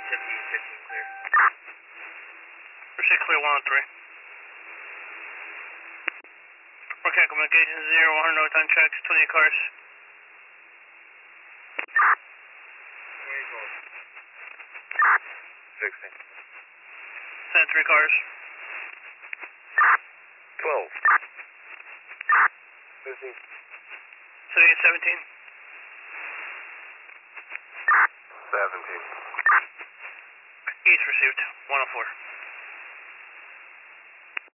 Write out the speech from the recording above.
15 clear. Proceed clear 103. Okay, communication 0, 100 north on tracks, 28 cars. 20 calls. 16. Send 3 cars. 12. 15. Sitting at 17. 17. East received, 104.